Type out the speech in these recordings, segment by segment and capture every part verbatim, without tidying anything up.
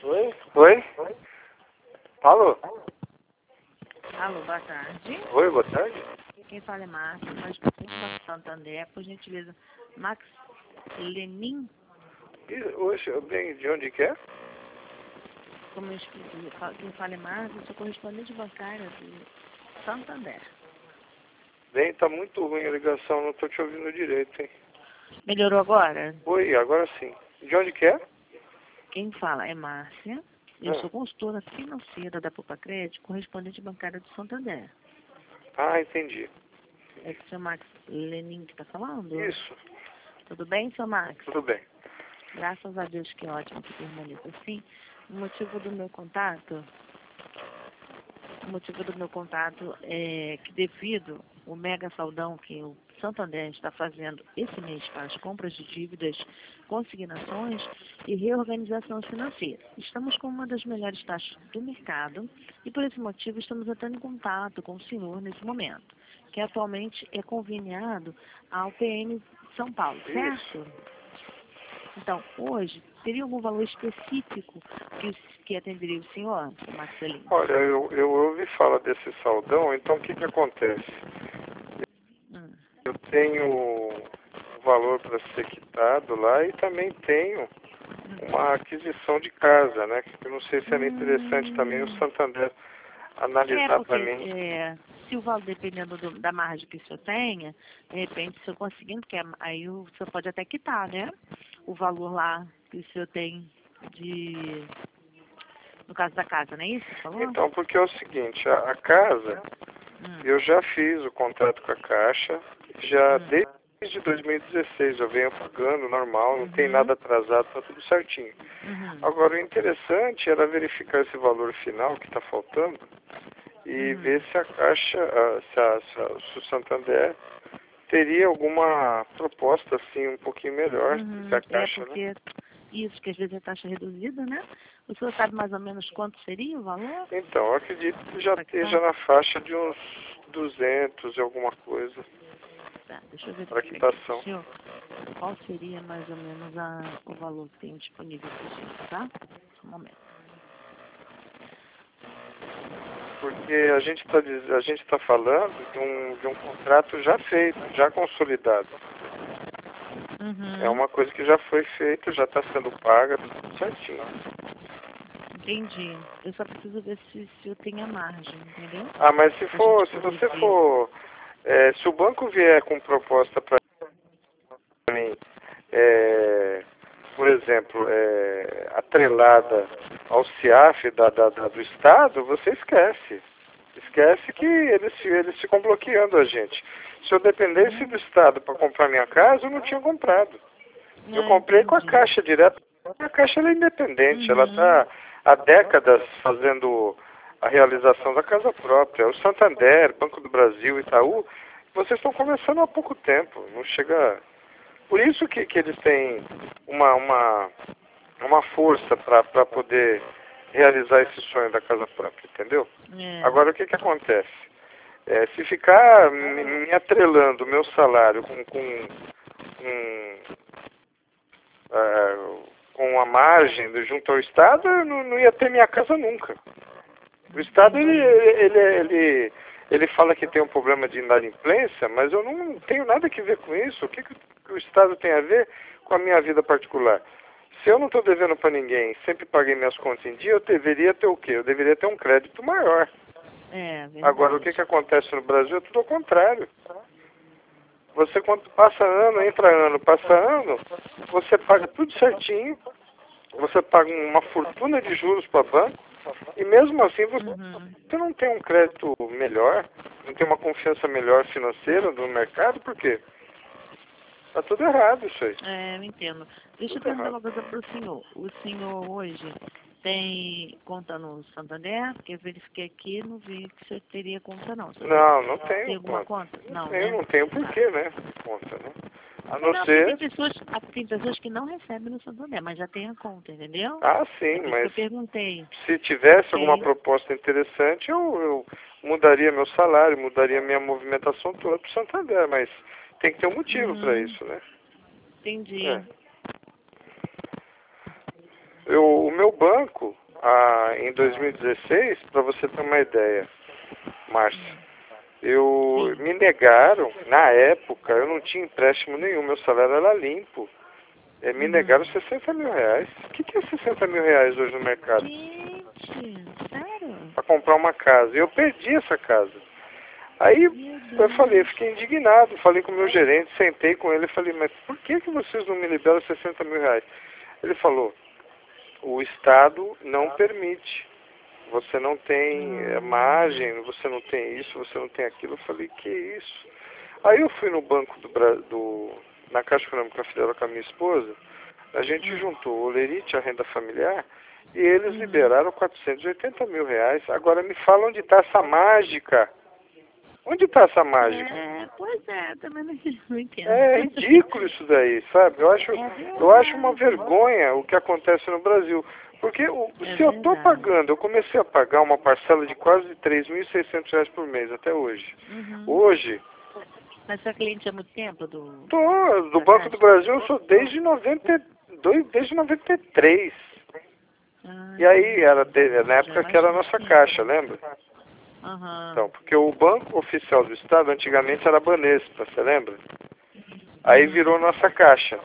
Oi? Oi? Alô? Alô, boa tarde. Oi, boa tarde. Quem fala é Márcia, mas do Banco Santander, por gentileza, Max Lenin, E, hoje, bem, de onde que é? como eu expliquei, fa- quem fala é Márcia, eu sou correspondente bancária do Santander. Bem, tá muito ruim a ligação, não tô te ouvindo direito, hein? Melhorou agora? Oi, agora sim. De onde que é? Quem fala é Márcia, eu Ah, sou consultora financeira da Poupa Crédito, correspondente bancária do Santander. ah, entendi. É que o seu Max Lenin que está falando? Isso, Tudo bem, seu Max? tudo bem. Graças a Deus, que ótimo que permaneça assim. O motivo do meu contato, o motivo do meu contato é que devido ao mega saldão que o Santander está fazendo esse mês para as compras de dívidas, consignações e reorganização financeira. Estamos com uma das melhores taxas do mercado e por esse motivo estamos entrando em contato com o senhor nesse momento, que atualmente é conveniado ao P M São Paulo, certo? Então, hoje, teria algum valor específico que, que atenderia o senhor, Marcelinho? Olha, eu, eu ouvi falar desse saldão, então o que que acontece? Hum. Eu tenho um valor para ser quitado lá e também tenho uma aquisição de casa, né? Que eu não sei se era interessante também o Santander É, analisar porque para mim. é, se o valor, dependendo do- da margem que o senhor tenha, de repente, se eu conseguindo, porque aí o senhor pode até quitar, né? O valor lá que o senhor tem de... No caso da casa, não é isso que você falou? Então, porque é o seguinte, a, a casa, Hum. eu já fiz o contrato com a Caixa, já Hum. desde dois mil e dezesseis eu venho pagando normal, não tem Uhum. nada atrasado, tá tudo certinho. Uhum. Agora, o interessante era verificar esse valor final que está faltando e Uhum. ver se a Caixa, ah, se, a, se, a, se o Santander teria alguma proposta assim um pouquinho melhor Uhum. que a É Caixa, né? porque isso, que às vezes é taxa reduzida, né? O senhor sabe mais ou menos quanto seria o valor? Então, eu acredito que já Pra esteja quitar? na faixa de uns duzentos e alguma coisa Tá, deixa eu ver para aqui. quitação. Senhor, qual seria mais ou menos a, o valor que tem disponível para o senhor, tá? Um momento. Porque a gente está a gente tá falando de um, de um contrato já feito, já consolidado. É Uhum. uma coisa que já foi feita, já está sendo paga, tudo certinho. Entendi. Eu só preciso ver se, se eu tenho a margem, entendeu? Ah, mas se Pra for, gente se poder você ver. for, é, se o banco vier com proposta para mim, é, por exemplo, é, atrelada ao CIAF da, da, da- do Estado, você esquece. Esquece que eles, se- eles ficam bloqueando a gente. Se eu dependesse do Estado para comprar minha casa, eu não tinha comprado. Eu Ah, comprei com a entendi. Caixa direto. A Caixa ela é independente, ela Uhum. está há décadas fazendo a realização da casa própria. O Santander, Banco do Brasil, Itaú, vocês estão começando há pouco tempo, não chega... Por isso que, que eles têm uma, uma, uma força para poder realizar esse sonho da casa própria, entendeu? É. Agora, o que, que acontece? É, se ficar me, me atrelando o meu salário com, com, com, ah, com a margem do- junto ao Estado, eu não, não ia ter minha casa nunca. O Estado, ele, ele, ele, ele fala que tem um problema de inadimplência, mas eu não tenho nada que ver com isso. O que, que o Estado tem a ver com a minha vida particular? Se eu não estou devendo para ninguém, sempre paguei minhas contas em dia, eu deveria ter o quê? Eu deveria ter um crédito maior. É, verdade. Agora, o que, que acontece no Brasil é tudo ao contrário. Você, quando passa ano, entra ano, passa ano, você paga tudo certinho, você paga uma fortuna de juros para banco, e mesmo assim você, Uhum. você não tem um crédito melhor, não tem uma confiança melhor financeira no mercado, por quê? Está tudo errado isso aí. É, eu entendo. Deixa eu Tudo perguntar errado. uma coisa para o senhor. O senhor hoje tem conta no Santander? Porque eu verifiquei aqui e não vi que o senhor teria conta não. O senhor tem, Não, não tem tenho alguma conta. conta? Não Não, tenho, né? não tenho Tá. porquê, né? Conta, né? A É, não não, porque tem ser... pessoas, ah, tem pessoas que não recebem no Santander, mas já tem a conta, entendeu? Ah, É sim, por isso que mas eu perguntei. se tivesse Porque alguma aí, proposta interessante, eu, eu mudaria meu salário, mudaria minha movimentação toda para o Santander, mas tem que ter um motivo para uhum, isso, né? entendi. É. Eu, o meu banco, ah, em dois mil e dezesseis, para você ter uma ideia, Márcia, eu me negaram, na época, eu não tinha empréstimo nenhum, meu salário era limpo. É, me negaram sessenta mil reais. O que, que é sessenta mil reais hoje no mercado? Gente, sério? Para comprar uma casa. E eu perdi essa casa. Aí eu falei, eu fiquei indignado, falei com o meu gerente, sentei com ele e falei, mas por que, que vocês não me liberam sessenta mil reais? Ele falou, o Estado não permite. Você não tem é, margem, você não tem isso, você não tem aquilo. Eu falei, que isso? Aí eu fui no banco do, Bra- do na Caixa Econômica Federal com a minha esposa, a gente juntou o Olerite, a renda familiar, e eles liberaram quatrocentos e oitenta mil reais. Agora me fala onde está essa mágica. Onde está essa mágica? É, pois é, também não, não entendo. É ridículo isso daí, sabe? Eu acho, eu acho uma vergonha o que acontece no Brasil. Porque o, É se eu estou verdade. pagando, eu comecei a pagar uma parcela de quase três mil e seiscentos reais por mês até hoje. Uhum. Hoje, Mas sua cliente há muito tempo do... tô, do da Banco do Caixa? Brasil eu sou desde noventa e dois, desde noventa e três. Ah, E aí, era de, na já época é que era a bastante nossa tempo. caixa, lembra? Aham. Então, porque o Banco Oficial do Estado antigamente era a Banespa, você lembra? Aí virou nossa caixa.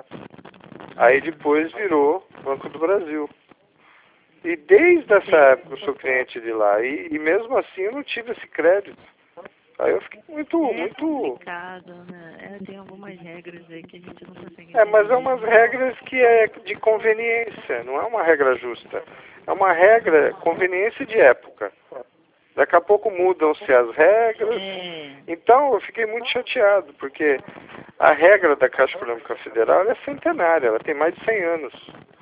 Aí depois virou Banco do Brasil. E desde essa época eu sou cliente de lá. E, e mesmo assim eu não tive esse crédito. Aí eu fiquei muito, É muito... complicado, né? É, tem algumas regras aí que a gente não consegue É, entender mas é umas mesmo. regras que é de conveniência, não é uma regra justa. É uma regra, conveniência de época. Daqui a pouco mudam-se as regras. É. Então eu fiquei muito chateado, porque a regra da Caixa Econômica Federal é centenária, ela tem mais de cem anos.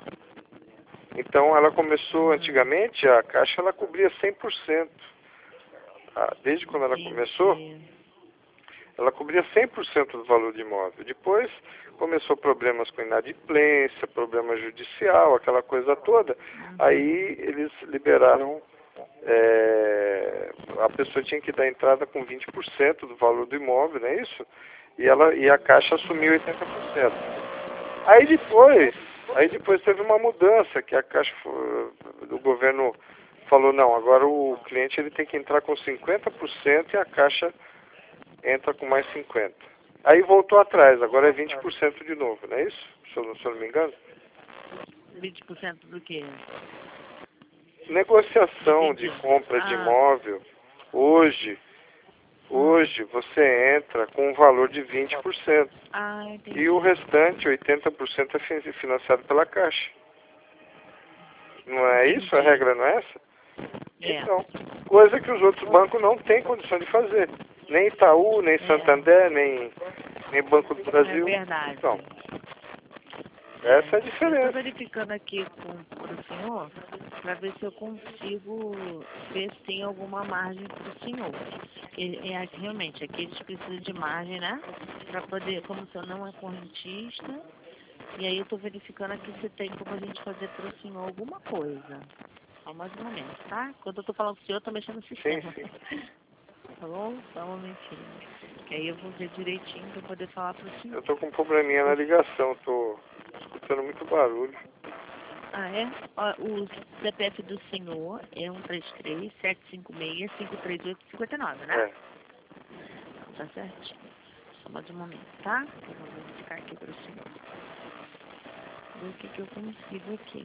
Então ela começou antigamente, a Caixa ela cobria cem por cento. Ah, desde quando ela começou, Entendi. ela cobria cem por cento do valor de imóvel. Depois começou problemas com inadimplência, problema judicial, aquela coisa toda. Aí eles liberaram, é, a pessoa tinha que dar entrada com vinte por cento do valor do imóvel, não é isso? E, ela, e a Caixa assumiu oitenta por cento. Aí depois, aí depois teve uma mudança, que a Caixa do governo falou, não, agora o cliente ele tem que entrar com cinquenta por cento e a Caixa entra com mais cinquenta por cento. Aí voltou atrás, agora é vinte por cento de novo, não é isso? Se eu não, se eu não me engano. vinte por cento do quê? Negociação de compra de Ah. imóvel, hoje, hoje você entra com um valor de vinte por cento. Ah, entendi. E o restante, oitenta por cento, é fi- financiado pela Caixa. Não é isso? A regra não é essa? É. Então, coisa que os outros bancos não têm condição de fazer. Nem Itaú, nem Santander, nem, nem Banco do É Brasil. verdade. Então, essa é a Eu estou diferença. verificando aqui com, com o senhor para ver se eu consigo ver se tem alguma margem para o senhor. É, é, realmente, aqui eles precisam de margem, né? Para poder, como o senhor não é correntista, e aí eu estou verificando aqui se tem como a gente fazer para o senhor alguma coisa. Só mais um momento, tá? Quando eu estou falando com o senhor, eu estou mexendo no sistema. Sim, Tá bom? Só um momentinho. Que aí eu vou ver direitinho para poder falar para o senhor. Eu tô com um probleminha na ligação, tô escutando muito barulho. Ah, é? Ó, o C P F do senhor é um três três, sete cinco seis, cinco três oito, cinco nove, né? É. Então, tá certinho. Só mais um momento, tá? Eu vou verificar aqui para o senhor. Ver o que, que eu consigo aqui.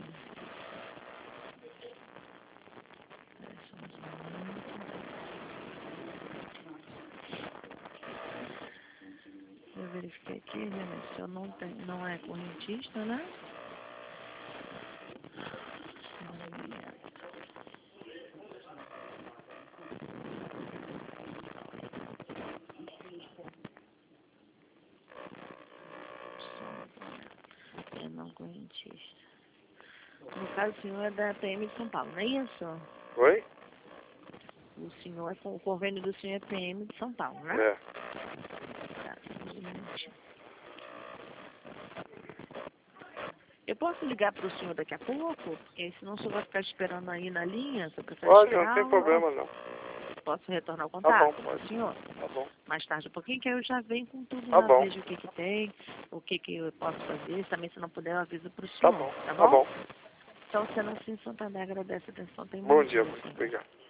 Espera só mais um momento. Eu verifiquei aqui, né? Mas o senhor não, tem, não é correntista, né? É não correntista. No caso, o senhor é da P M de São Paulo, não é isso? Oi? O senhor é com o convênio do senhor é P M de São Paulo, né? É. Tá, um minutinho. Eu posso ligar para o senhor daqui a pouco? Porque senão o senhor vai ficar esperando aí na linha. Se eu prefere Pode, não esperar, tem ou problema não. posso retornar o Tá contato bom, para pode. o senhor? Tá bom. Mais tarde um pouquinho, que aí eu já venho com tudo, Tá já bom. vejo o que que tem, o que que eu posso fazer. Também, se não puder, eu aviso para o Tá senhor. bom. Tá Tá bom? bom. Então, Senacim Santander agradece a atenção. Tem Bom muito dia, isso. obrigado.